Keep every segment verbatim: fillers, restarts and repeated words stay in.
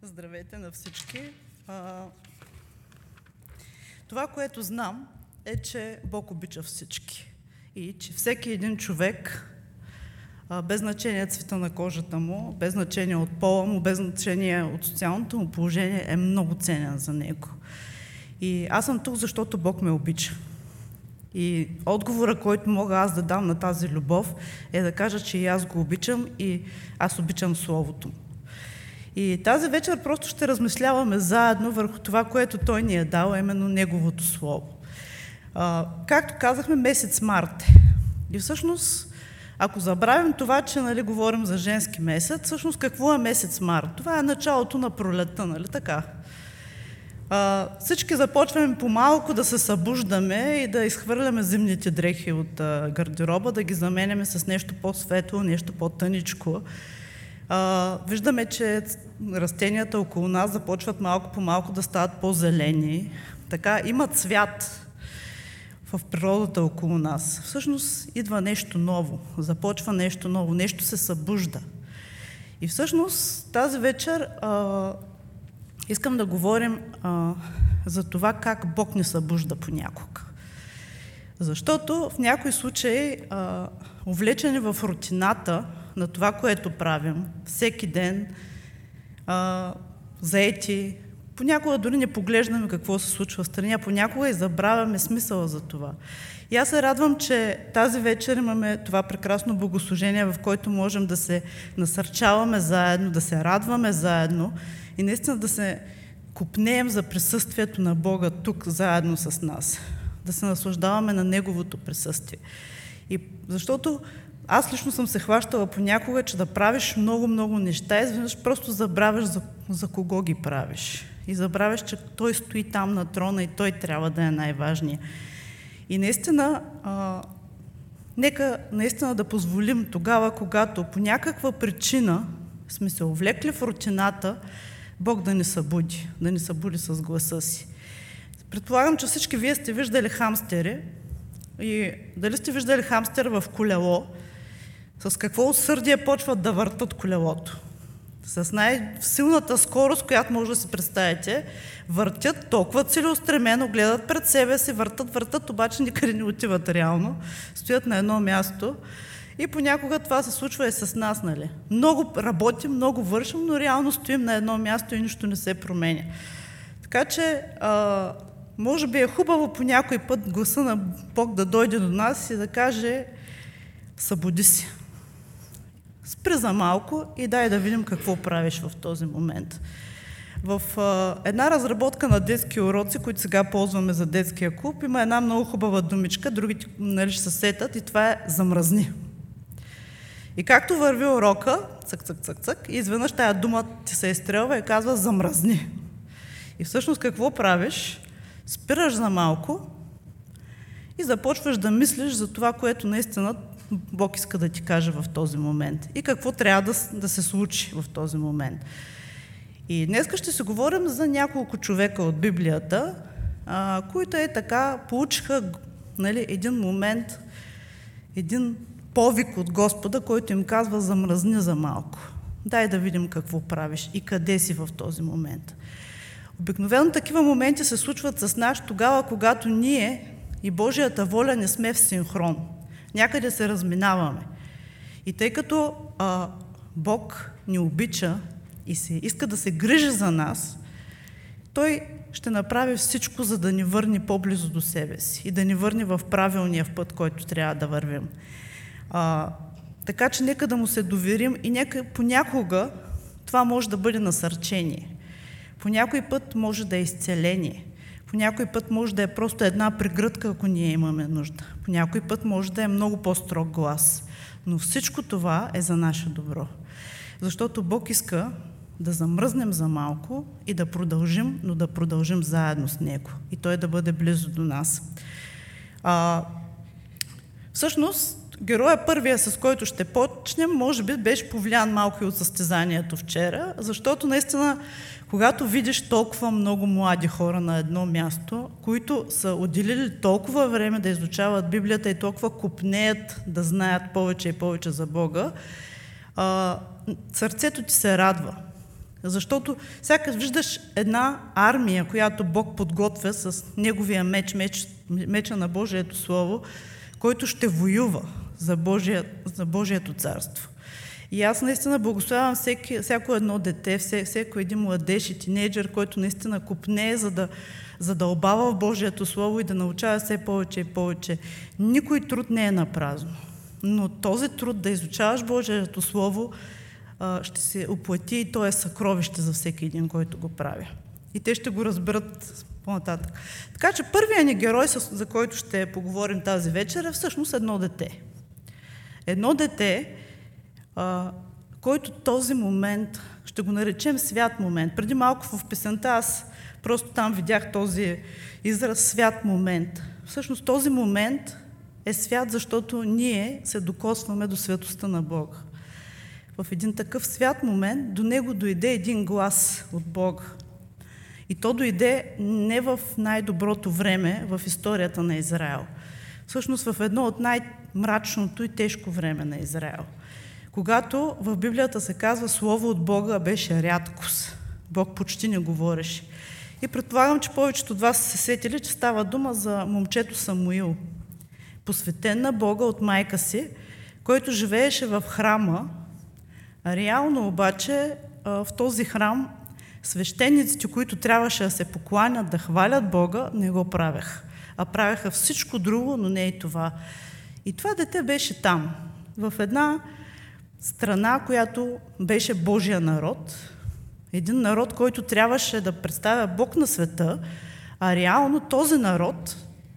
Здравейте на всички! А, това, което знам, е, че Бог обича всички и че всеки един човек, а, без значение цвета на кожата му, без значение от пола му, без значение от социалното му положение, е много ценен за него. И аз съм тук, защото Бог ме обича. И отговора, който мога аз да дам на тази любов, е да кажа, че и аз го обичам и аз обичам Словото му. И тази вечер просто ще размишляваме заедно върху това, което Той ни е дал, именно Неговото Слово. А, както казахме, месец март. И всъщност, ако забравим това, че нали, говорим за женски месец, всъщност какво е месец март? Това е началото на пролетта, нали така? А, всички започваме по-малко да се събуждаме и да изхвърляме зимните дрехи от а, гардероба, да ги заменяме с нещо по-светло, нещо по-тъничко. А, виждаме, че растенията около нас започват малко по малко да стават по-зелени. Така, има цвят в природата около нас. Всъщност идва нещо ново, започва нещо ново, нещо се събужда. И всъщност тази вечер а, искам да говорим а, за това как Бог ни събужда понякога. Защото в някои случаи, а, увлечени в рутината на това, което правим, всеки ден, а, заети, понякога дори не поглеждаме какво се случва в страни, а понякога и забравяме смисъла за това. И аз се радвам, че тази вечер имаме това прекрасно богослужение, в което можем да се насърчаваме заедно, да се радваме заедно и наистина да се копнеем за присъствието на Бога тук заедно с нас, да се наслаждаваме на Неговото присъствие. И защото аз лично съм се хващала понякога, че да правиш много-много неща, изведнъж просто забравяш за, за кого ги правиш. И забравяш, че Той стои там на трона и Той трябва да е най-важният. И наистина, а, нека наистина да позволим тогава, когато по някаква причина сме се увлекли в рутината, Бог да ни събуди, да ни събуди с гласа си. Предполагам, че всички вие сте виждали хамстери и дали сте виждали хамстер в колело, с какво усърдие почват да въртат колелото. С най-силната скорост, която може да си представите, въртят толкова целеустремено, гледат пред себе си, въртат, въртат, обаче никъде не отиват реално, стоят на едно място и понякога това се случва и с нас, нали? Много работим, много вършим, но реално стоим на едно място и нищо не се променя. Така че, а, може би е хубаво по някой път гласа на Бог да дойде до нас и да каже: събуди си. Спри за малко и дай да видим какво правиш в този момент. В а, една разработка на детски уроци, които сега ползваме за детския клуб, има една много хубава думичка, другите нали, ще се сетат, и това е замръзни. И както върви урока, цък, цък, цък, цък, и изведнъж тая дума ти се изстрелва и казва замръзни. И всъщност какво правиш? Спираш за малко и започваш да мислиш за това, което наистина Бог иска да ти каже в този момент и какво трябва да, да се случи в този момент. И днес ще се говорим за няколко човека от Библията, а, които е така получиха нали, един момент, един повик от Господа, който им казва: замръзни за малко. Дай да видим какво правиш и къде си в този момент. Обикновено такива моменти се случват с нас тогава, когато ние и Божията воля не сме в синхрон. Някъде се разминаваме. И тъй като а, Бог ни обича и се иска да се грижи за нас, Той ще направи всичко, за да ни върне по-близо до себе си и да ни върне в правилния път, който трябва да вървим. А, така че нека да му се доверим и нека понякога това може да бъде насърчение. По някой път може да е изцеление. По някой път може да е просто една прегръдка, ако ние имаме нужда. По някой път може да е много по-строг глас. Но всичко това е за наше добро. Защото Бог иска да замръзнем за малко и да продължим, но да продължим заедно с Него. И Той да бъде близо до нас. А, всъщност, героя първия, с който ще почнем, може би беше повлиян малко и от състезанието вчера, защото наистина, когато видиш толкова много млади хора на едно място, които са отделили толкова време да изучават Библията и толкова копнеят да знаят повече и повече за Бога, а, сърцето ти се радва. Защото сякаш виждаш една армия, която Бог подготвя с неговия меч, меч меча на Божието Слово, който ще воюва за, Божия, за Божието царство. И аз наистина благославям всеки, всяко едно дете, всеки, всеки един младеж и тинейджър, който наистина копне, за да задълбава в Божието Слово и да научава все повече и повече. Никой труд не е напразно. Но този труд да изучаваш Божието Слово ще се оплати и то е съкровище за всеки един, който го прави. И те ще го разберат по-нататък. Така че първият ни герой, за който ще поговорим тази вечер, е всъщност едно дете. Едно дете, който този момент, ще го наречем свят момент. Преди малко в песента аз просто там видях този израз свят момент. Всъщност този момент е свят, защото ние се докосваме до светостта на Бога. В един такъв свят момент до него дойде един глас от Бога. И то дойде не в най-доброто време в историята на Израел. Всъщност в едно от най-мрачното и тежко време на Израел. Когато в Библията се казва слово от Бога беше рядкост. Бог почти не говореше. И предполагам, че повечето от вас са се сетили, че става дума за момчето Самуил. Посветен на Бога от майка си, който живееше в храма. Реално обаче в този храм свещениците, които трябваше да се покланят, да хвалят Бога, не го правеха. А правеха всичко друго, но не и това. И това дете беше там, в една страна, която беше Божия народ. Един народ, който трябваше да представя Бог на света, а реално този народ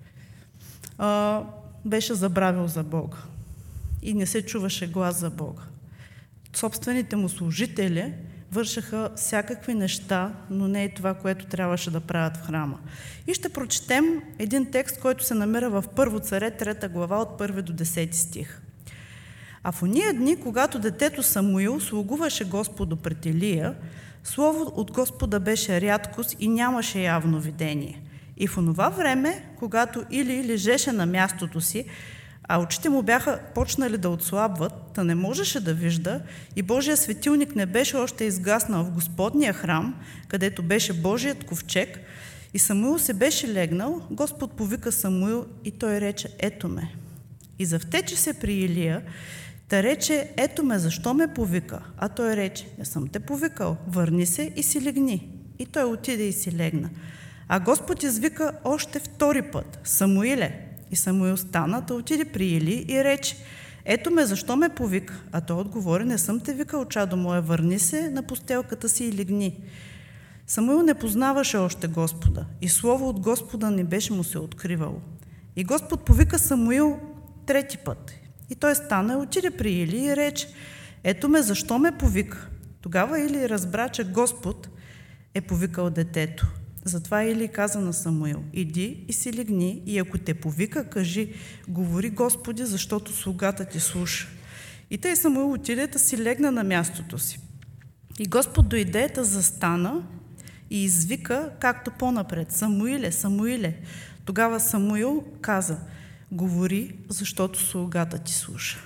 а, беше забравил за Бога. И не се чуваше глас за Бога. Собствените му служители вършаха всякакви неща, но не и това, което трябваше да правят в храма. И ще прочетем един текст, който се намира в Първо царе, трета глава, от първи до десети стих. А в ония дни, когато детето Самуил слугуваше Господу пред Илия, слово от Господа беше рядкост и нямаше явно видение. И в онова време, когато Или лежеше на мястото си, а очите му бяха почнали да отслабват, та не можеше да вижда, и Божия светилник не беше още изгаснал в Господния храм, където беше Божият ковчег, и Самуил се беше легнал, Господ повика Самуил и той рече: ето ме. И завтече се при Илия, та рече: ето ме, защо ме повика? А той рече: не съм те повикал, върни се и си легни. И той отиде и си легна. А Господ извика още втори път: Самуиле. И Самуил стана, да отиде при Или и рече: ето ме, защо ме повика? А той отговори: не съм те викал, чадо мое, върни се на постелката си и легни. Самуил не познаваше още Господа и слово от Господа не беше му се откривало. И Господ повика Самуил трети път. И той стана и отиде при Или и рече: ето ме, защо ме повика? Тогава Или разбра, че Господ е повикал детето. Затова Или каза на Самуил: иди и си легни, и ако те повика, кажи: говори Господи, защото слугата ти слуша. И тъй Самуил отиде да си легна на мястото си. И Господ дойде да застана и извика, както по-напред: Самуиле, Самуиле. Тогава Самуил каза: говори, защото слугата ти слуша.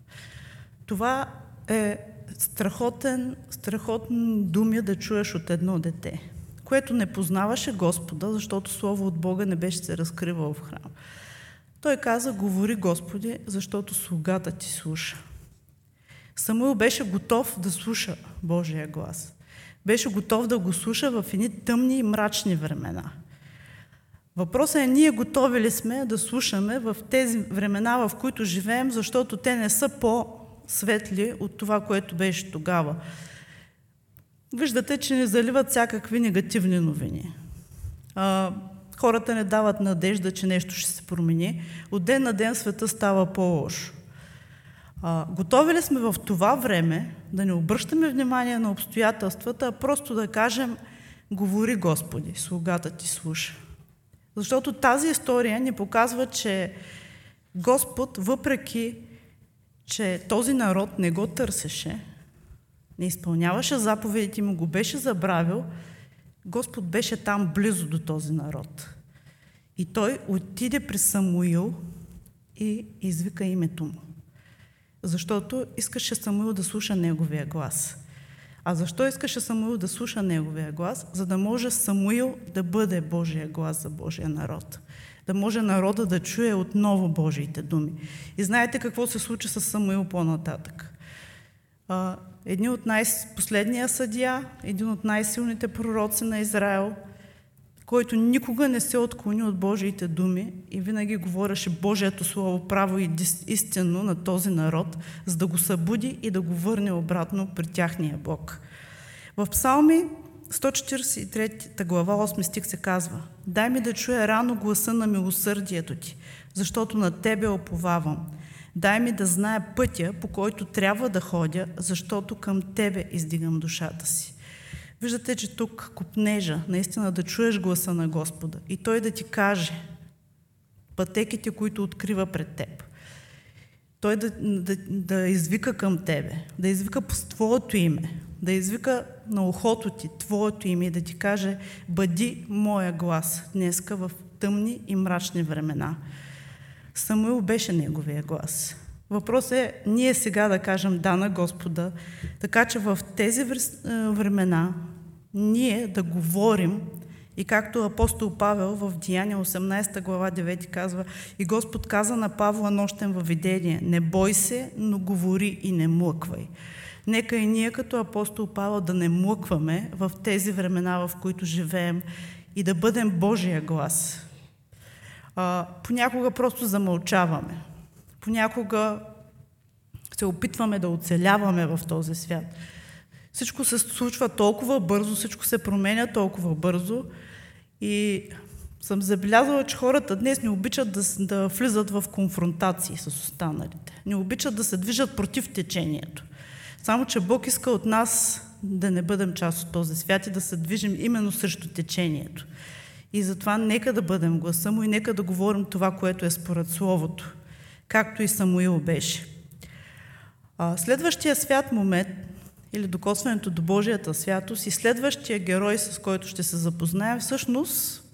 Това е страхотен, страхотен думи да чуеш от едно дете, което не познаваше Господа, защото Слово от Бога не беше се разкривало в храм. Той каза: говори Господи, защото слугата ти слуша. Самуил беше готов да слуша Божия глас. Беше готов да го слуша в едни тъмни и мрачни времена. Въпросът е: ние готови ли сме да слушаме в тези времена, в които живеем, защото те не са по-светли от това, което беше тогава. Виждате, че ни заливат всякакви негативни новини. А, хората не дават надежда, че нещо ще се промени. От ден на ден света става по-лошо. А, готови ли сме в това време да не обръщаме внимание на обстоятелствата, а просто да кажем: говори Господи, слугата ти слуша. Защото тази история ни показва, че Господ, въпреки че този народ не го търсеше, не изпълняваше заповедите му, го беше забравил, Господ беше там близо до този народ. И той отиде при Самуил и извика името му. Защото искаше Самуил да слуша неговия глас. А защо искаше Самуил да слуша неговия глас? За да може Самуил да бъде Божия глас за Божия народ. Да може народа да чуе отново Божиите думи. И знаете какво се случи с Самуил по-нататък? Един от най-последния съдия, един от най-силните пророци на Израел, който никога не се отклони от Божиите думи и винаги говореше Божието слово право и истинно на този народ, за да го събуди и да го върне обратно при тяхния Бог. В Псалми сто четиридесет и трета глава, осми стих се казва: «Дай ми да чуя рано гласа на милосърдието ти, защото на тебе оповавам. Дай ми да зная пътя, по който трябва да ходя, защото към тебе издигам душата си». Виждате, че тук копнежа, наистина да чуеш гласа на Господа и Той да ти каже пътеките, които открива пред теб. Той да, да, да извика към тебе, да извика по твоето име, да извика на ухото ти твоето име и да ти каже: бъди моя глас днеска в тъмни и мрачни времена. Самуил беше неговия глас. Въпросът е ние сега да кажем да на Господа, така че в тези времена ние да говорим и както апостол Павел в Деяния осемнадесета глава девети казва: и Господ каза на Павла нощем във видение: не бой се, но говори и не млъквай. Нека и ние като апостол Павел да не млъкваме в тези времена, в които живеем, и да бъдем Божия глас. А, понякога просто замълчаваме. Понякога се опитваме да оцеляваме в този свят. Всичко се случва толкова бързо, всичко се променя толкова бързо и съм забелязала, че хората днес не обичат да, да влизат в конфронтации с останалите. Не обичат да се движат против течението. Само че Бог иска от нас да не бъдем част от този свят и да се движим именно срещу течението. И затова нека да бъдем гласа му и нека да говорим това, което е според Словото, както и Самуил беше. Следващия свят момент, или докосването до Божията святост, и следващия герой, с който ще се запознаем, всъщност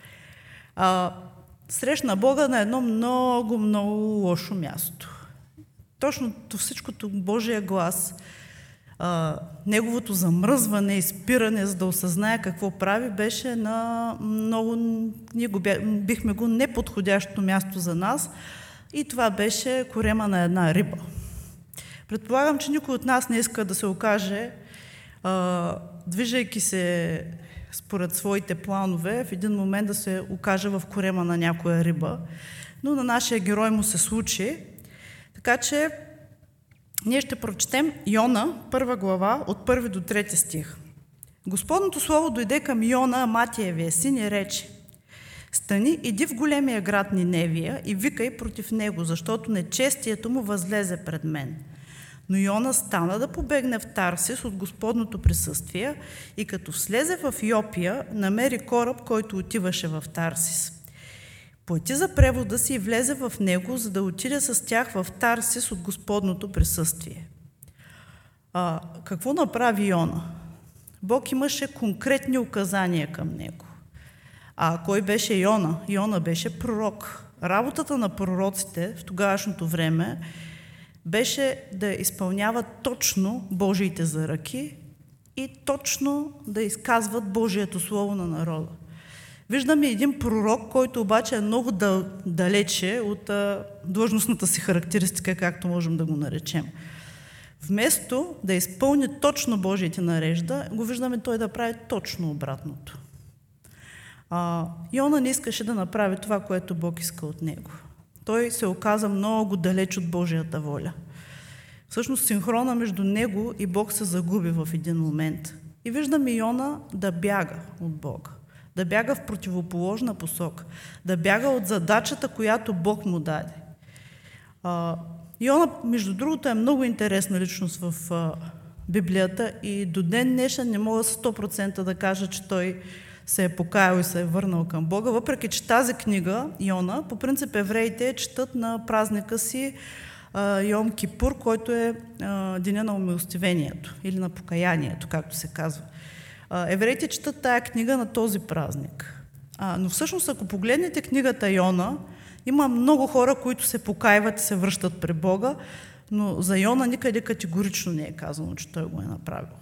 а, срещна Бога на едно много, много лошо място. Точно всичкото Божия глас, а, неговото замръзване и спиране, за да осъзнае какво прави, беше на много, ние го бихме го неподходящо място за нас, и това беше корема на една риба. Предполагам, че никой от нас не иска да се окаже, а, движейки се според своите планове, в един момент да се окаже в корема на някоя риба. Но на нашия герой му се случи. Така че ние ще прочетем Йона, първа глава, от първи до трети стих. Господното слово дойде към Йона, Аматиевия син, и рече: стани, иди в големия град Ниневия и викай против него, защото нечестието му възлезе пред мен. Но Йона стана да побегне в Тарсис от Господното присъствие и като слезе в Йопия, намери кораб, който отиваше в Тарсис. Плати за превода си и влезе в него, за да отиде с тях в Тарсис от Господното присъствие. А, какво направи Йона? Бог имаше конкретни указания към него. А кой беше Йона? Йона беше пророк. Работата на пророците в тогавашното време беше да изпълняват точно Божиите заръки и точно да изказват Божието слово на народа. Виждаме един пророк, който обаче е много далече от а, длъжностната си характеристика, както можем да го наречем. Вместо да изпълни точно Божиите нарежда, го виждаме той да прави точно обратното. А, Йона не искаше да направи това, което Бог иска от него. Той се оказа много далеч от Божията воля. Всъщност синхрона между него и Бог се загуби в един момент. И виждаме Йона да бяга от Бога, да бяга в противоположна посока, да бяга от задачата, която Бог му даде. А, Йона, между другото, е много интересна личност в а, Библията и до ден днешен не мога сто процента да кажа, че той се е покаял и се е върнал към Бога, въпреки че тази книга, Йона, по принцип евреите четат на празника си Йом Кипур, който е а, деня на умилостивението или на покаянието, както се казва. А, евреите четат тая книга на този празник. А, но всъщност, ако погледнете книгата Йона, има много хора, които се покаиват и се връщат при Бога, но за Йона никъде категорично не е казано, че той го е направил.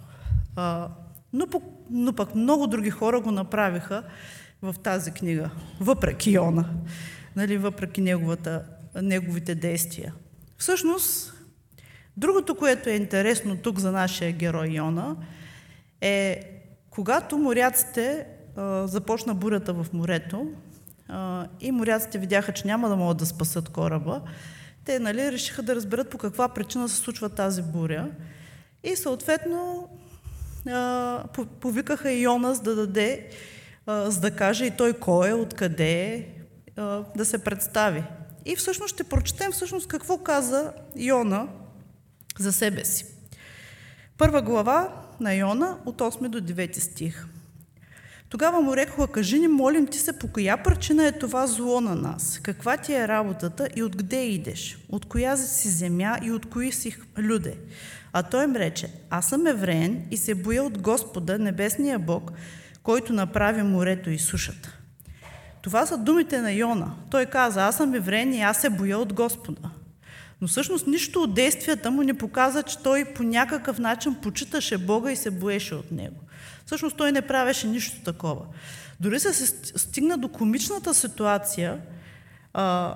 А, но, но пък много други хора го направиха в тази книга, въпреки Йона, нали, въпреки неговата, неговите действия. Всъщност, другото, което е интересно тук за нашия герой Йона, е когато моряците а, започна бурята в морето а, и моряците видяха, че няма да могат да спасат кораба, те, нали, решиха да разберат по каква причина се случва тази буря и съответно а, повикаха Йона за да даде, а, за да каже и той кой е, откъде е, а, да се представи. И всъщност ще прочетем всъщност какво каза Йона за себе си. Първа глава на Йона от осми до девети стих. Тогава му рекоха: кажи ни, молим ти се, по коя причина е това зло на нас? Каква ти е работата и откъде идеш? От коя си земя и от кои си люде? А той им рече: аз съм евреен и се боя от Господа, небесния Бог, който направи морето и сушата. Това са думите на Йона. Той каза: аз съм евреен и аз се боя от Господа. Но всъщност нищо от действията му не показа, че той по някакъв начин почиташе Бога и се боеше от Него. Всъщност той не правеше нищо такова. Дори се стигна до комичната ситуация, а,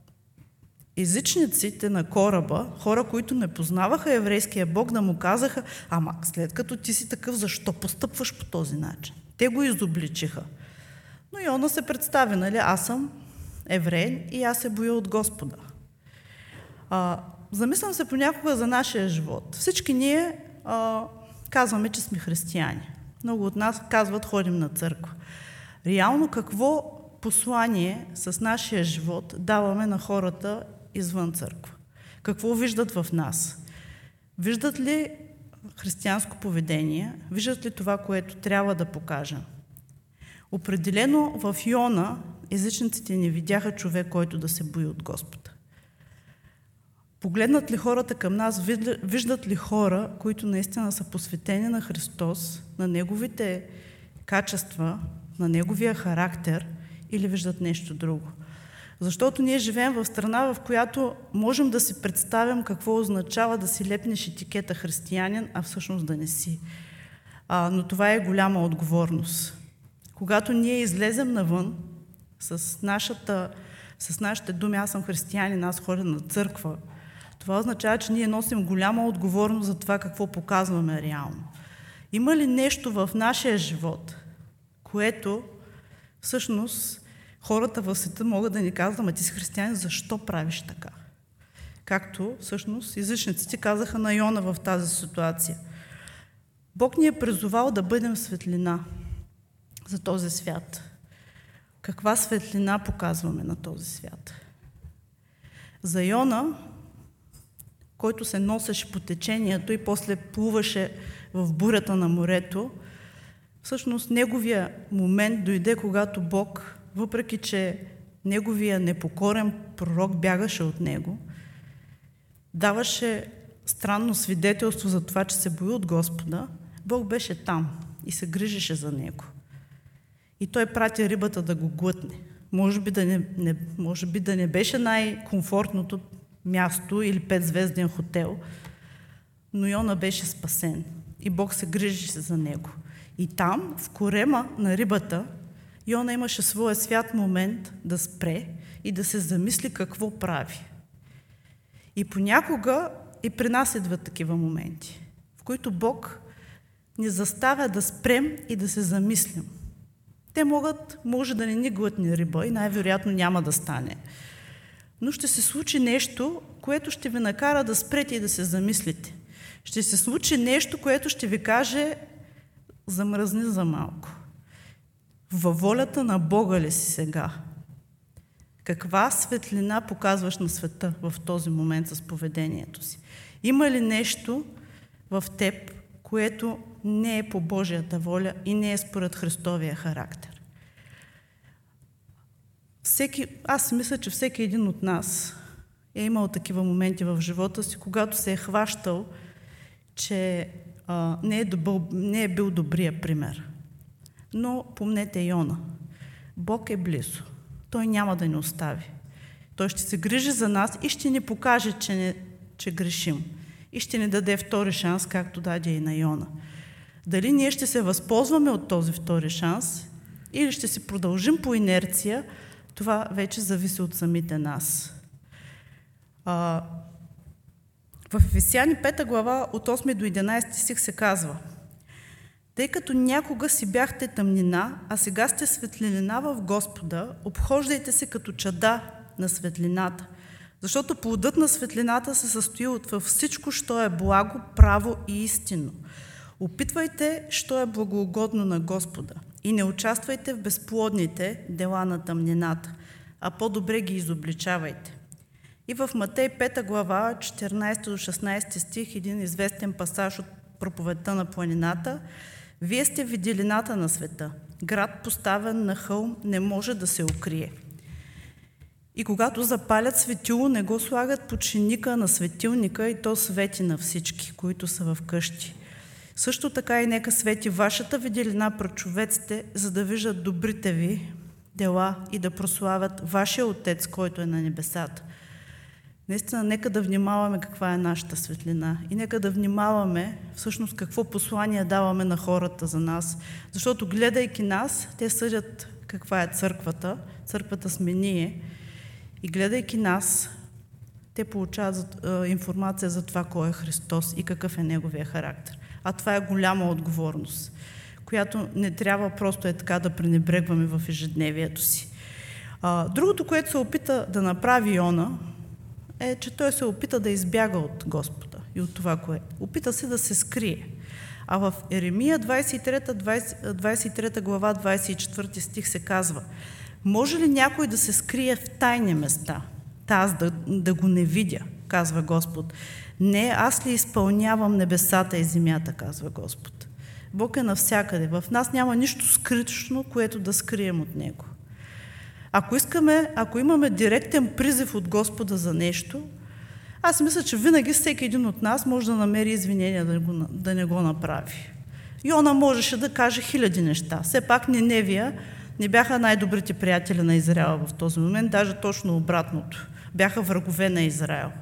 езичниците на кораба, хора, които не познаваха еврейския Бог, да му казаха: ама след като ти си такъв, защо постъпваш по този начин? Те го изобличиха. Но Йона се представи, нали, аз съм евреин и аз се боя от Господа. А, замислям се понякога за нашия живот. Всички ние а, казваме, че сме християни. Много от нас казват: ходим на църква. Реално какво послание с нашия живот даваме на хората извън църква? Какво виждат в нас? Виждат ли християнско поведение? Виждат ли това, което трябва да покажем? Определено в Йона езичниците не видяха човек, който да се бои от Господа. Погледнат ли хората към нас, виждат ли хора, които наистина са посветени на Христос, на Неговите качества, на Неговия характер, или виждат нещо друго? Защото ние живеем в страна, в която можем да си представим какво означава да си лепнеш етикета християнин, а всъщност да не си. А, но това е голяма отговорност. Когато ние излезем навън с, нашата, с нашите думи: аз съм християнин, аз ходя на църква, това означава, че ние носим голяма отговорност за това какво показваме реално. Има ли нещо в нашия живот, което всъщност хората в света могат да ни казват: ама ти си християнин, защо правиш така? Както всъщност езичниците казаха на Йона в тази ситуация. Бог ни е призовал да бъдем светлина за този свят. Каква светлина показваме на този свят? За Йона, който се носеше по течението и после плуваше в бурята на морето, всъщност неговия момент дойде, когато Бог, въпреки че неговия непокорен пророк бягаше от него, даваше странно свидетелство за това, че се бои от Господа, Бог беше там и се грижеше за него. И той прати рибата да го глътне. Може би да не, не, може би да не беше най-комфортното място или петзвезден хотел, но Йона беше спасен и Бог се грижеше за него. И там, в корема на рибата, Йона имаше своя свят момент да спре и да се замисли какво прави. И понякога и при нас идват такива моменти, в които Бог ни заставя да спрем и да се замислим. Те могат, може да не ни глътне риба и най-вероятно няма да стане. Но ще се случи нещо, което ще ви накара да спрете и да се замислите. Ще се случи нещо, което ще ви каже: замръзни за малко. Във волята на Бога ли си сега? Каква светлина показваш на света в този момент с поведението си? Има ли нещо в теб, което не е по Божията воля и не е според Христовия характер? Всеки, аз мисля, че всеки един от нас е имал такива моменти в живота си, когато се е хващал, че а, не, е добъл, не е бил добрия пример. Но помнете Йона. Бог е близо. Той няма да ни остави. Той ще се грижи за нас и ще ни покаже, че, не, че грешим. И ще ни даде втори шанс, както даде и на Йона. Дали ние ще се възползваме от този втори шанс или ще си продължим по инерция, това вече зависи от самите нас. А, в Ефесяни пета глава от осми до единадесети стих се казва: тъй като някога си бяхте тъмнина, а сега сте светлина в Господа, обхождайте се като чада на светлината, защото плодът на светлината се състои от във всичко, що е благо, право и истинно. Опитвайте, що е благоугодно на Господа и не участвайте в безплодните дела на тъмнината, а по-добре ги изобличавайте. И в Матей пета глава, четиринадесети до шестнадесети стих, един известен пасаж от проповедта на планината: вие сте виделината на света. Град, поставен на хълм, не може да се укрие. И когато запалят светило, не го слагат под чиника на светилника, и то свети на всички, които са в къщи. Също така и нека свети вашата виделина пред човеците, за да виждат добрите ви дела и да прославят вашия Отец, който е на небесата. Наистина, нека да внимаваме каква е нашата светлина и нека да внимаваме всъщност какво послание даваме на хората за нас, защото гледайки нас, те съдят каква е църквата, църквата сме ние, и гледайки нас, те получават е, информация за това кой е Христос и какъв е Неговия характер. А това е голяма отговорност, която не трябва просто е така да пренебрегваме в ежедневието си. А, другото, което се опита да направи Йона, е, че той се опита да избяга от Господа и от това, кое. Опита се да се скрие. А в Еремия двадесет и трета глава, двадесет и четвърти стих се казва: може ли някой да се скрие в тайни места, та аз да, да го не видя, казва Господ. Не, аз ли изпълнявам небесата и земята, казва Господ. Бог е навсякъде. В нас няма нищо скритно, което да скрием от Него. Ако искаме, ако имаме директен призив от Господа за нещо, аз мисля, че винаги всеки един от нас може да намери извинения да, го, да не го направи. Йона можеше да каже хиляди неща. Все пак Ниневия не бяха най-добрите приятели на Израел в този момент, даже точно обратното. Бяха врагове на Израел.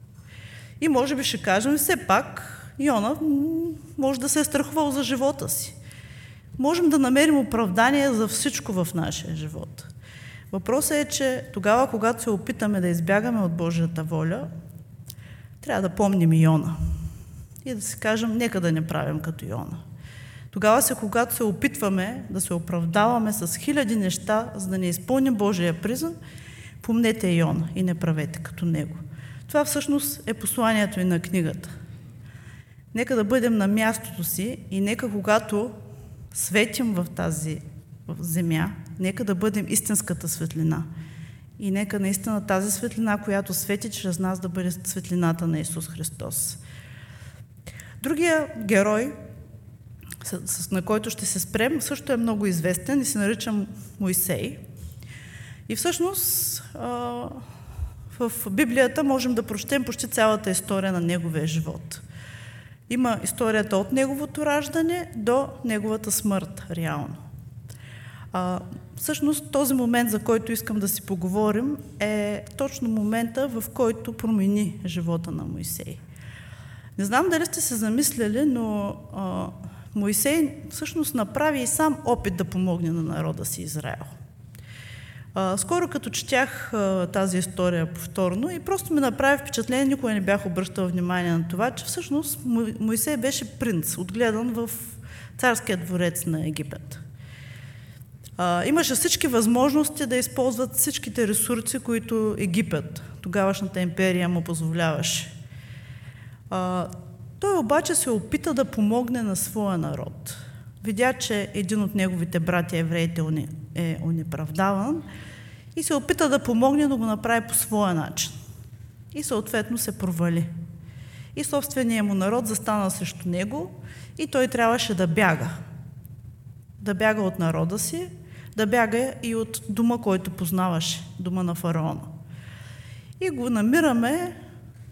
И може би ще кажем, все пак Йона може да се е страхувал за живота си. Можем да намерим оправдание за всичко в нашия живот. Въпросът е, че тогава, когато се опитаме да избягаме от Божията воля, трябва да помним и Йона. И да си кажем, нека да не правим като Йона. Тогава се, когато се опитваме да се оправдаваме с хиляди неща, за да не изпълним Божия призъм, помнете Йона и не правете като него. Това всъщност е посланието и на книгата. Нека да бъдем на мястото си и нека, когато светим в тази земя, нека да бъдем истинската светлина. И нека наистина тази светлина, която свети чрез нас, да бъде светлината на Исус Христос. Другия герой, с, с, на който ще се спрем, също е много известен и се нарича Мойсей. И всъщност а, в Библията можем да прочетем почти цялата история на неговия живот. Има историята от неговото раждане до неговата смърт, реално. А, всъщност този момент, за който искам да си поговорим, е точно момента, в който промени живота на Мойсей. Не знам дали сте се замисляли, но а, Мойсей всъщност направи и сам опит да помогне на народа си Израел. А, скоро като четях а, тази история повторно и просто ми направи впечатление, никога не бях обръщал внимание на това, че всъщност Мойсей беше принц, отгледан в царския дворец на Египет. А, имаше всички възможности да използват всичките ресурси, които Египет, тогавашната империя, му позволяваше. А, той обаче се опита да помогне на своя народ. Видя, че един от неговите братя евреите е онеправдаван и се опита да помогне, да го направи по своя начин. И съответно се провали. И собственият му народ застана срещу него и той трябваше да бяга. Да бяга от народа си, да бяга и от дома, който познаваше, дома на фараона. И го намираме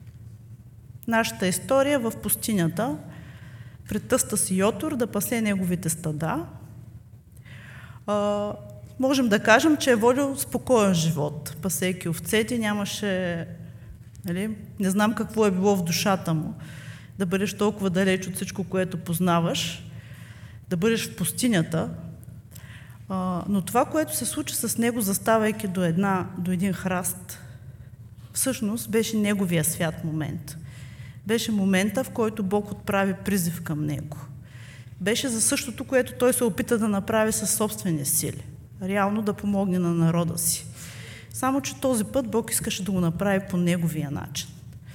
нашата история в пустинята, пред тъста си Йотор, да пасе неговите стада. А, можем да кажем, че е водил спокоен живот, пасейки овцете, нямаше, нали, не знам какво е било в душата му, да бъдеш толкова далеч от всичко, което познаваш. да бъдеш в пустинята, а, но това, което се случи с него, заставайки до, една, до един храст, всъщност беше неговия свят момент. Беше момента, в който Бог отправи призив към него. Беше за същото, което той се опита да направи със собствени сили. Реално да помогне на народа си. Само че този път Бог искаше да го направи по неговия начин.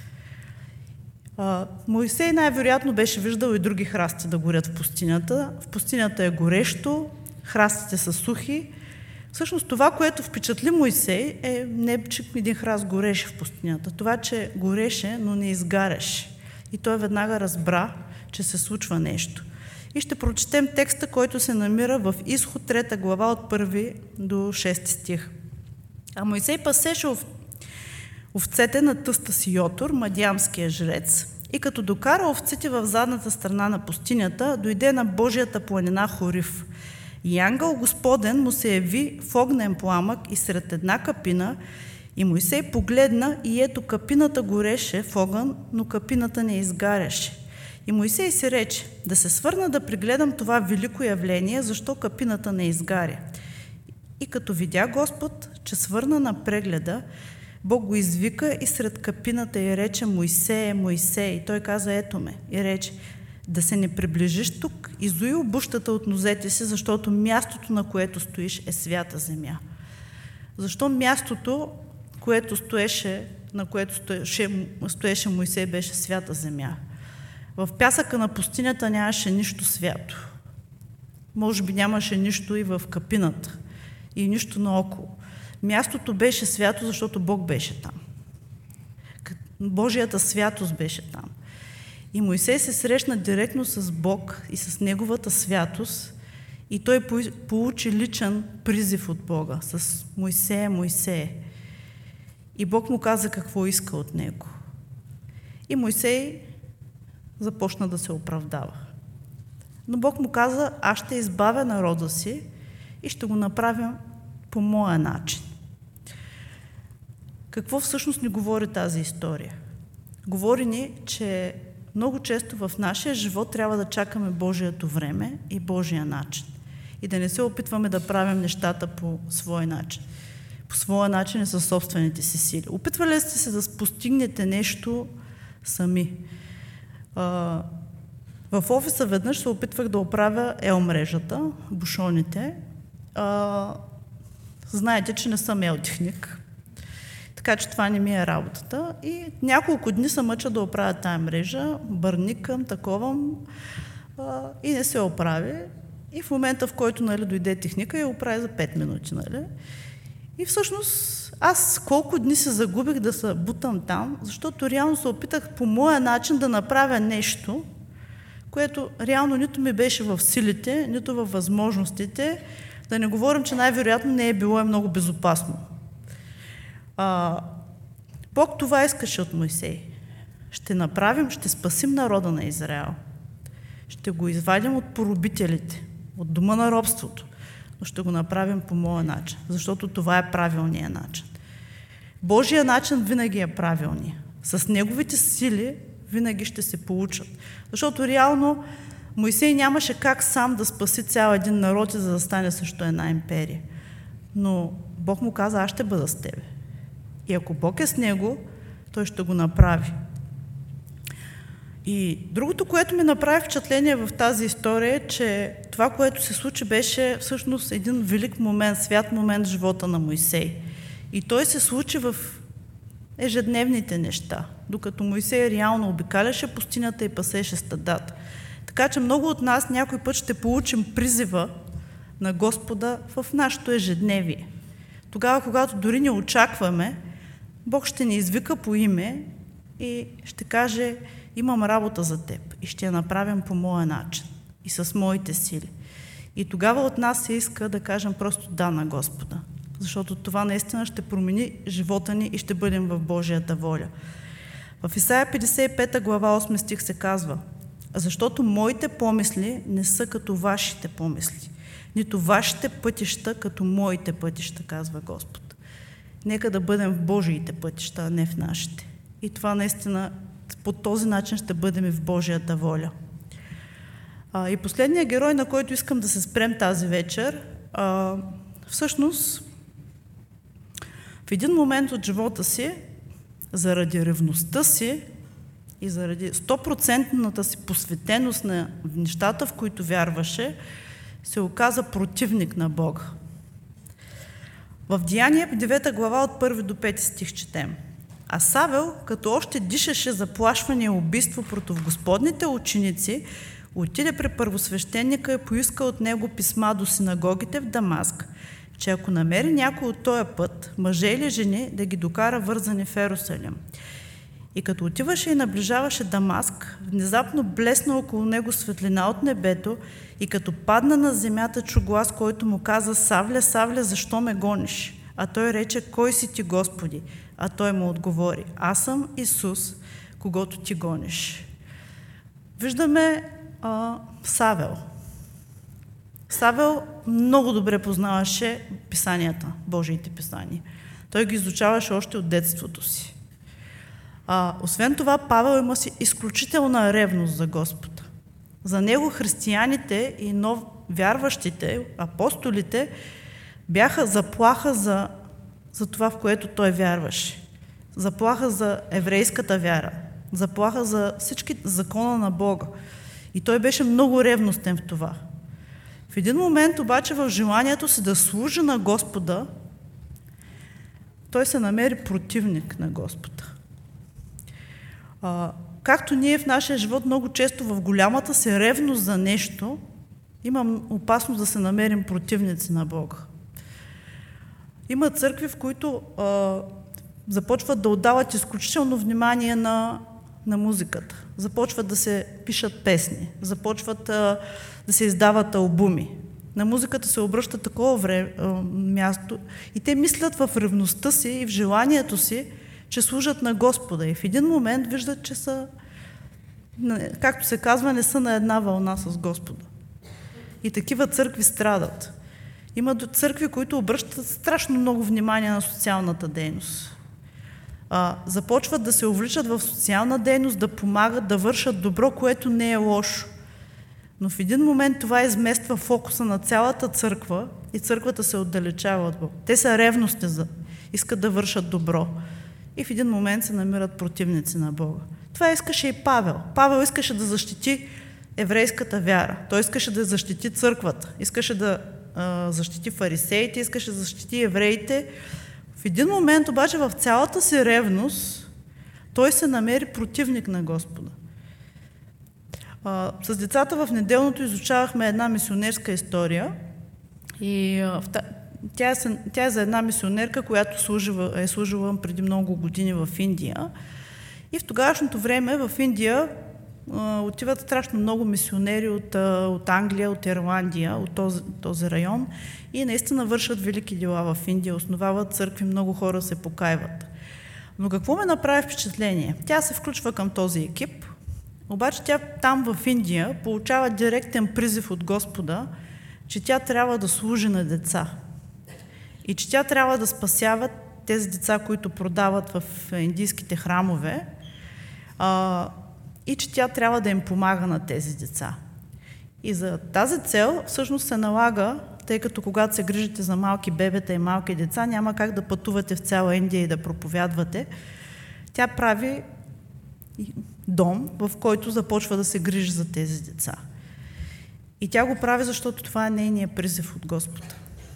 А, Моисей най-вероятно беше виждал и други храсти да горят в пустинята. В пустинята е горещо, храстите са сухи. Всъщност това, което впечатли Моисей, е не че един храст гореше в пустинята. Това, че гореше, но не изгаряше. И той веднага разбра, че се случва нещо. И ще прочетем текста, който се намира в Изход трета глава от първи до шести стих. А Моисей пасеше овцете на тъста си Йотор, мадиамския жрец, и като докара овците в задната страна на пустинята, дойде на Божията планина Хорив. И ангел Господен му се яви в огнен пламък и сред една капина, и Моисей погледна, и ето капината гореше в огън, но капината не изгаряше. И Моисей си рече: да се свърна да пригледам това велико явление, защо капината не изгаря. И като видя Господ, че свърна на прегледа, Бог го извика и сред капината и рече: Моисей, Моисей. И той каза: ето ме. И рече: да се не приближиш тук, изуй обущата от нозете си, защото мястото, на което стоиш, е свята земя. Защо мястото, което стоеше, на което стоеше, стоеше Моисей, беше свята земя? В пясъка на пустинята нямаше нищо свято. Може би нямаше нищо и в капината, и нищо наоколо. Мястото беше свято, защото Бог беше там. Божията святост беше там. И Моисей се срещна директно с Бог и с неговата святост, и той получи личен призив от Бога с Моисея, Моисея. И Бог му каза какво иска от него. И Моисей започна да се оправдава. Но Бог му каза: аз ще избавя народа си и ще го направя по моя начин. Какво всъщност ни говори тази история? Говори ни, че много често в нашия живот трябва да чакаме Божието време и Божия начин. И да не се опитваме да правим нещата по свой начин. По своя начин и със собствените си сили. Опитвали сте се да постигнете нещо сами. В офиса веднъж се опитвах да оправя ел-мрежата, бушоните. Знаете, че не съм ел-техник, така че това не ми е работата. И няколко дни се мъча да оправя тая мрежа, бърникам, таковам, и не се оправи. И в момента, в който, нали, дойде техника, я оправи за пет минути. Нали? И всъщност аз колко дни се загубих да се бутам там, защото реално се опитах по моя начин да направя нещо, което реално нито ми беше в силите, нито във възможностите, да не говорим, че най-вероятно не е било е много безопасно. А, Бог това искаше от Моисей. Ще направим, ще спасим народа на Израел. Ще го извадим от поробителите, от дома на робството, но ще го направим по моя начин, защото това е правилният начин. Божия начин винаги е правилният. С неговите сили винаги ще се получат. Защото реално Моисей нямаше как сам да спаси цял един народ и за да стане също една империя. Но Бог му каза: аз ще бъда с тебе. И ако Бог е с него, той ще го направи. И другото, което ми направи впечатление в тази история, е, че това, което се случи, беше всъщност един велик момент, свят момент в живота на Моисей. И той се случи в ежедневните неща, докато Моисей реално обикаляше пустинята и пасеше стадата. Така че много от нас някой път ще получим призива на Господа в нашето ежедневие. Тогава, когато дори не очакваме, Бог ще ни извика по име и ще каже: имам работа за теб и ще я направим по моя начин и с моите сили. И тогава от нас се иска да кажем просто да на Господа, защото това наистина ще промени живота ни и ще бъдем в Божията воля. В Исаия петдесет и пета глава осми стих се казва: защото моите помисли не са като вашите помисли, нито вашите пътища като моите пътища, казва Господ. Нека да бъдем в Божиите пътища, а не в нашите. И това наистина, по този начин ще бъдем и в Божията воля. А, и последният герой, на който искам да се спрем тази вечер, а, всъщност в един момент от живота си, заради ревността си и заради сто процента си посветеност на нещата, в които вярваше, се оказа противник на Бога. В Деяния, девета глава от първи до пети стих четем. А Савел, като още дишаше заплашване и убийство против Господните ученици, отиде при първосвещеника и поиска от него писма до синагогите в Дамаск, че ако намери някой от този път, мъже или жени, да ги докара вързани в Йерусалим. И като отиваше и наближаваше Дамаск, внезапно блесна около него светлина от небето и като падна на земята, чу глас, който му каза: Савле, Савле, защо ме гониш? А той рече: Кой си ти, Господи? А той му отговори: Аз съм Исус, когото ти гониш. Виждаме а, Савел. Савел много добре познаваше писанията, Божиите писания. Той ги изучаваше още от детството си. А, освен това, Павел има си изключителна ревност за Господа. За него християните и нов вярващите, апостолите, бяха заплаха за, за това, в което той вярваше. Заплаха за еврейската вяра. Заплаха за всички закона на Бога. И той беше много ревностен в това. В един момент обаче в желанието си да служи на Господа, той се намери противник на Господа. А, както ние в нашия живот много често в голямата си ревност за нещо, имам опасност да се намерим противници на Бога. Има църкви, в които а, започват да отдават изключително внимание на, на музиката. Започват да се пишат песни, започват а, да се издават албуми. На музиката се обръща такова време, а, място и те мислят в ревността си и в желанието си, че служат на Господа. И в един момент виждат, че са, както се казва, не са на една вълна с Господа. И такива църкви страдат. Има църкви, които обръщат страшно много внимание на социалната дейност. А, започват да се увличат в социална дейност, да помагат, да вършат добро, което не е лошо. Но в един момент това измества фокуса на цялата църква и църквата се отдалечава от Бог. Те са ревностни, за, искат да вършат добро. И в един момент се намират противници на Бога. Това искаше и Павел. Павел искаше да защити еврейската вяра. Той искаше да защити църквата. Искаше да а, защити фарисеите, искаше да защити евреите. В един момент обаче в цялата си ревност той се намери противник на Господа. А, с децата в неделното изучавахме една мисионерска история и а, в та... тя, е, тя е за една мисионерка, която служила, е служила преди много години в Индия. И в тогавашното време в Индия а, отиват страшно много мисионери от, а, от Англия, от Ирландия, от този, този район и наистина вършат велики дела в Индия, основават църкви, много хора се покайват. Но какво ме направи впечатление? Тя се включва към този екип, обаче тя там в Индия получава директен призив от Господа, че тя трябва да служи на деца и че тя трябва да спасява тези деца, които продават в индийските храмове, а, и че тя трябва да им помага на тези деца. И за тази цел всъщност се налага, тъй като когато се грижите за малки бебета и малки деца, няма как да пътувате в цяла Индия и да проповядвате, тя прави дом, в който започва да се грижи за тези деца. И тя го прави, защото това е нейният призив от Господа.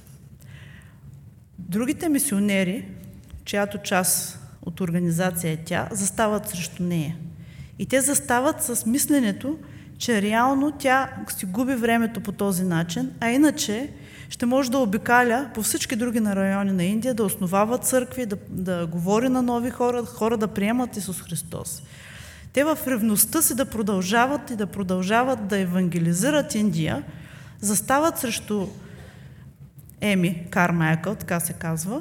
Другите мисионери, чиято част от организация е тя, застават срещу нея. И те застават с мисленето, че реално тя си губи времето по този начин, а иначе ще може да обикаля по всички други райони на Индия, да основава църкви, да, да говори на нови хора, хора да приемат Исус Христос. Те в ревността си да продължават и да продължават да евангелизират Индия, застават срещу Еми Кармайкъл, така се казва,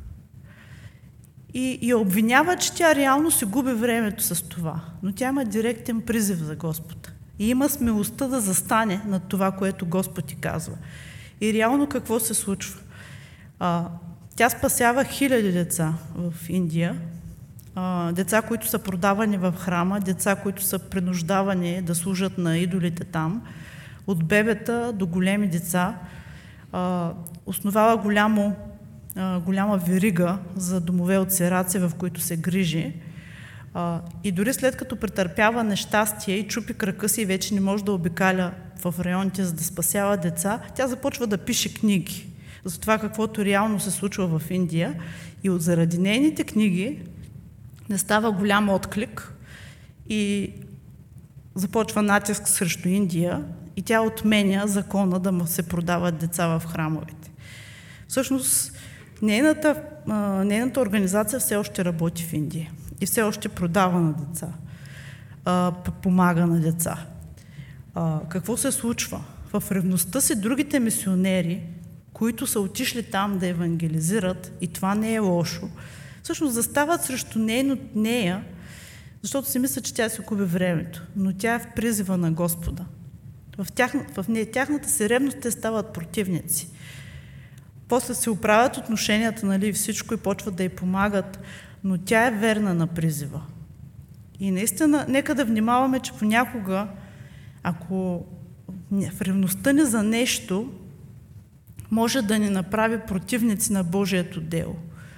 и я обвинява, че тя реално си губи времето с това. Но тя има директен призив за Господа. И има смелостта да застане над това, което Господ ти казва. И реално какво се случва? А, тя спасява хиляди деца в Индия, а, деца, които са продавани в храма, деца, които са принуждавани да служат на идолите там. от бебета до големи деца. А, основава голямо, а, голяма верига за домове от сираци, в които се грижи. А, и дори след като претърпява нещастие и чупи крака си и вече не може да обикаля в районите, за да спасява деца, тя започва да пише книги за това каквото реално се случва в Индия. И от заради нейните книги не става голям отклик и започва натиск срещу Индия и тя отменя закона да му се продават деца в храмовете. Всъщност, нейната, а, нейната организация все още работи в Индия и все още продава на деца, а, помага на деца. А, какво се случва? В ревността си другите мисионери, които са отишли там да евангелизират, и това не е лошо, всъщност застават срещу нейно, нея, защото си мисля, че тя си губи времето, но тя е в призива на Господа. В, тях, в нея, тяхната си ревност те стават противници. После се оправят отношенията, нали, всичко и почват да й помагат, но тя е верна на призива. И наистина, нека да внимаваме, че понякога, ако в ревността ни за нещо, може да ни направи противници на Божието дело.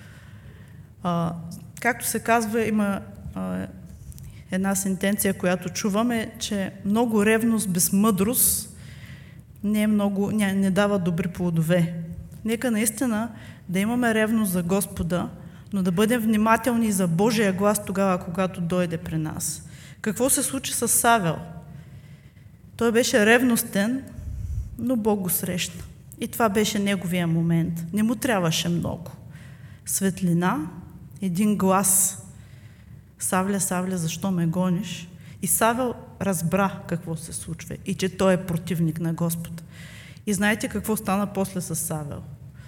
А, както се казва, има а, една сентенция, която чуваме, че много ревност без мъдрост не, е много, не, не дава добри плодове. Нека наистина да имаме ревност за Господа, но да бъдем внимателни за Божия глас тогава, когато дойде при нас. Какво се случи с Савел? Той беше ревностен, но Бог го срещна. И това беше неговия момент. Не му трябваше много. Светлина, един глас. Савля, Савля, защо ме гониш? И Савел разбра какво се случва и че той е противник на Господа. И знаете какво стана после с Савел?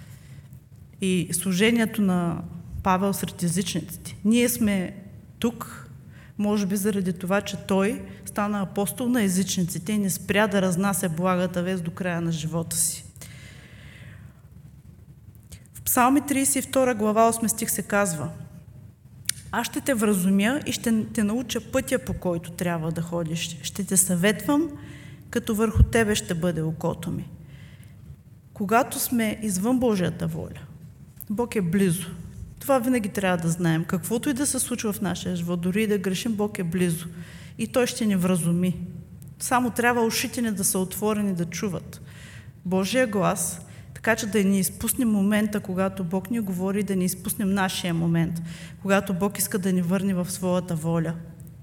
И служението на Павел сред езичниците. Ние сме тук, може би заради това, че той стана апостол на езичниците и не спря да разнася благата вест до края на живота си. В Псалми тридесет и втора глава, осми стих се казва: аз ще те вразумя и ще те науча пътя, по който трябва да ходиш. Ще те съветвам, като върху тебе ще бъде окото ми. Когато сме извън Божията воля, Бог е близо. Това винаги трябва да знаем. Каквото и да се случва в нашия живот, дори и да грешим, Бог е близо. И Той ще ни вразуми. Само трябва ушите ни да са отворени да чуват Божия глас, така че да ни изпуснем момента, когато Бог ни говори, да ни изпуснем нашия момент, когато Бог иска да ни върне в своята воля.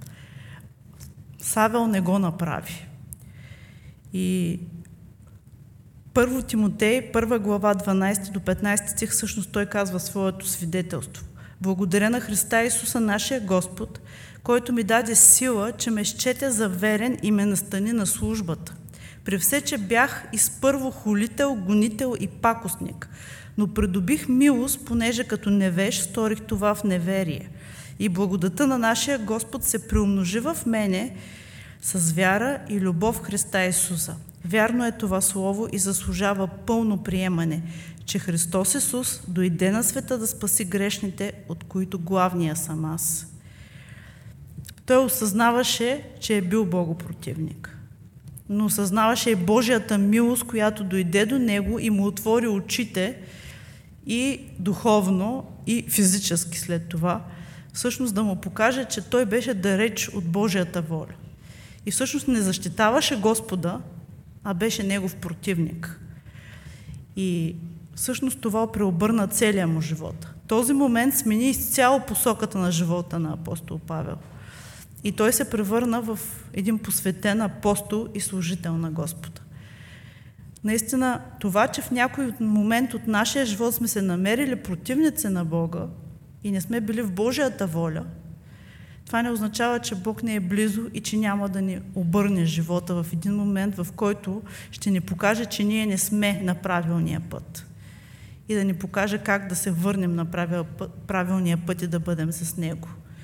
Савел не го направи. И Първо Тимотей, първа глава, дванадесети до петнадесети стих, всъщност той казва своето свидетелство. Благодаря на Христа Исуса, нашия Господ, който ми даде сила, че ме счете за верен и ме настани на службата. При все, че бях изпърво хулител, гонител и пакостник, но придобих милост, понеже като невеж сторих това в неверие. И благодата на нашия Господ се приумножи в мене с вяра и любов в Христа Исуса. Вярно е това слово и заслужава пълно приемане, че Христос Исус дойде на света да спаси грешните, от които главния съм аз. Той осъзнаваше, че е бил богопротивник, но осъзнаваше и Божията милост, която дойде до него и му отвори очите и духовно, и физически след това, всъщност да му покаже, че той беше далеч от Божията воля. И всъщност не защитаваше Господа, а беше негов противник. И всъщност това преобърна целия му живот. Този момент смени изцяло посоката на живота на апостол Павел. И той се превърна в един посветен апостол и служител на Господа. Наистина, това, че в някой момент от нашия живот сме се намерили противници на Бога и не сме били в Божията воля, това не означава, че Бог не е близо и че няма да ни обърне живота в един момент, в който ще ни покаже, че ние не сме на правилния път. И да ни покаже как да се върнем на правилния път и да бъдем с Него.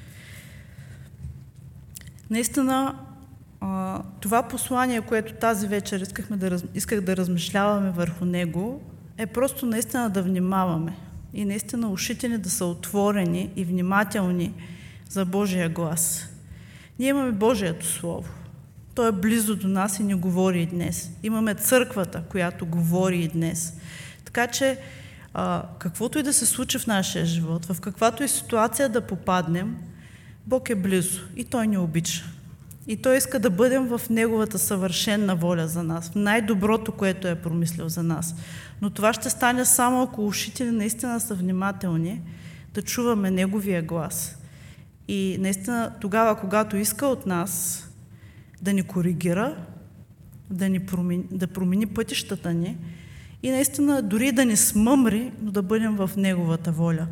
Наистина, това послание, което тази вечер искахме да, исках да размишляваме върху него, е просто наистина да внимаваме. И наистина ушите ни да са отворени и внимателни за Божия глас. Ние имаме Божието Слово. Той е близо до нас и ни говори и днес. Имаме църквата, която говори и днес. Така че, а, каквото и да се случи в нашия живот, в каквато и ситуация да попаднем, Бог е близо и Той ни обича. И Той иска да бъдем в Неговата съвършена воля за нас, в най-доброто, което е промислил за нас. Но това ще стане само ако ушите ни наистина са внимателни, да чуваме Неговия глас. И наистина тогава, когато иска от нас да ни коригира, да, ни промени, да промени пътищата ни и наистина дори да ни смъмри, но да бъдем в Неговата воля.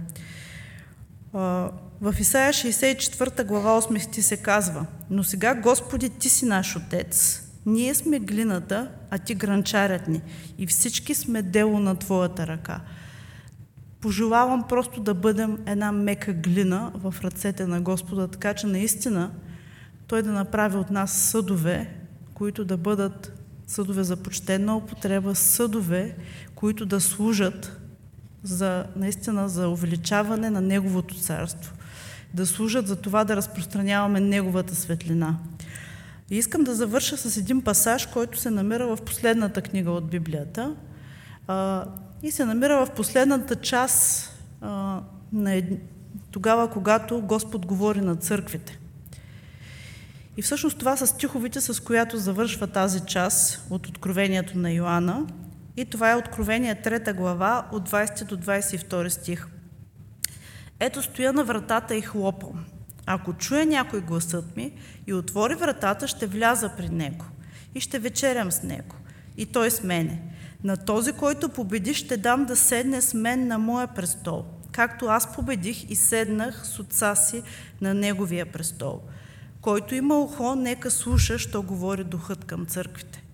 В Исаия шейсет и четвърта глава осми стих се казва: но сега, Господи, Ти си наш Отец, ние сме глината, а Ти гранчарят ни и всички сме дело на Твоята ръка. Пожелавам просто да бъдем една мека глина в ръцете на Господа, така че наистина Той да направи от нас съдове, които да бъдат съдове за почтена употреба, съдове, които да служат за, наистина за увеличаване на Неговото царство, да служат за това да разпространяваме Неговата светлина. И искам да завърша с един пасаж, който се намира в последната книга от Библията а, и се намира в последната част а, на ед... тогава, когато Господ говори на църквите. И всъщност това са стиховите, с която завършва тази част от Откровението на Йоанна. И това е Откровение трета глава от двайсети до двайсет и втори стих. Ето стоя на вратата и хлопам. Ако чуе някой гласът ми и отвори вратата, ще вляза при него и ще вечерям с него и той с мене. На този, който победи, ще дам да седне с мен на моя престол, както аз победих и седнах с отца си на неговия престол. Който има ухо, нека слуша, що говори Духът към църквите.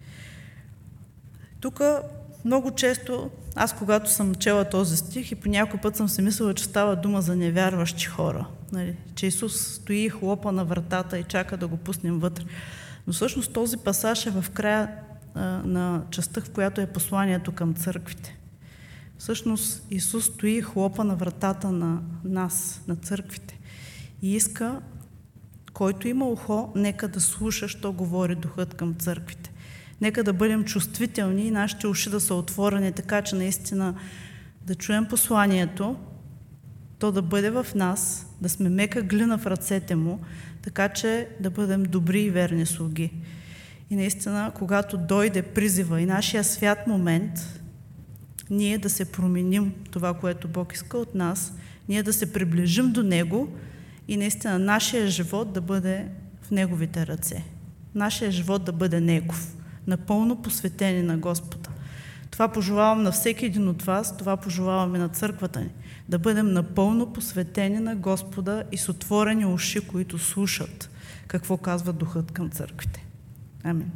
Тук много често, аз когато съм чела този стих и по някой път съм си мислила, че става дума за невярващи хора, нали? Че Исус стои и хлопа на вратата и чака да го пуснем вътре. Но всъщност този пасаж е в края а, на частта, в която е посланието към църквите. Всъщност Исус стои и хлопа на вратата на нас, на църквите и иска, който има ухо, нека да слуша, що говори Духът към църквите. Нека да бъдем чувствителни и нашите уши да са отворени, така че наистина да чуем посланието, то да бъде в нас, да сме мека глина в ръцете Му, така че да бъдем добри и верни слуги. И наистина, когато дойде призива и нашия свят момент, ние да се променим това, което Бог иска от нас, ние да се приближим до Него и наистина нашия живот да бъде в Неговите ръце. Нашия живот да бъде Негов, напълно посветени на Господа. Това пожелавам на всеки един от вас, това пожелаваме на църквата ни. Да бъдем напълно посветени на Господа и с отворени уши, които слушат какво казва Духът към църквите. Амин.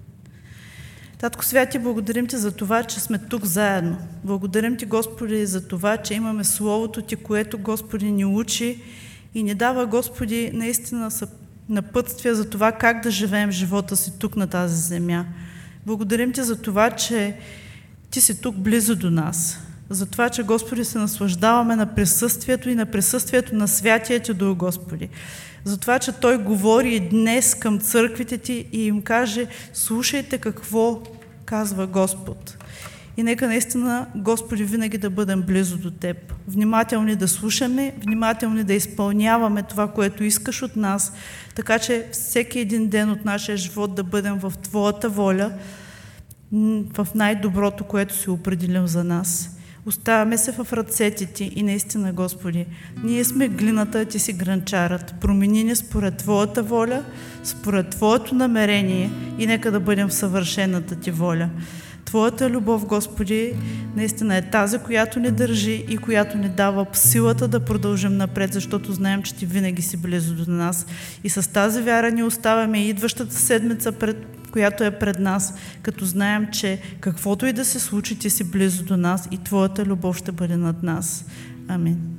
Татко Святи, благодарим Ти за това, че сме тук заедно. Благодарим Ти, Господи, за това, че имаме Словото Ти, което, Господи, ни учи и ни дава, Господи, наистина напътствия за това как да живеем живота си тук на тази земя. Благодарим Ти за това, че Ти си тук близо до нас. За това, че, Господи, се наслаждаваме на присъствието и на присъствието на Святия Ти Дух, Господи. За това, че Той говори и днес към църквите Ти и им каже: слушайте какво казва Господ. И нека наистина, Господи, винаги да бъдем близо до Теб. Внимателни да слушаме, внимателни да изпълняваме това, което искаш от нас, така че всеки един ден от нашия живот да бъдем в Твоята воля, в най-доброто, което си определил за нас. Оставяме се в ръцете Ти и наистина, Господи, ние сме глината, Ти си гранчарът. Промени ни според Твоята воля, според Твоето намерение и нека да бъдем в съвършената Ти воля. Твоята любов, Господи, наистина е тази, която ни държи и която ни дава силата да продължим напред, защото знаем, че Ти винаги си близо до нас. И с тази вяра ни оставяме идващата седмица, пред, която е пред нас, като знаем, че каквото и да се случи, Ти си близо до нас и Твоята любов ще бъде над нас. Амин.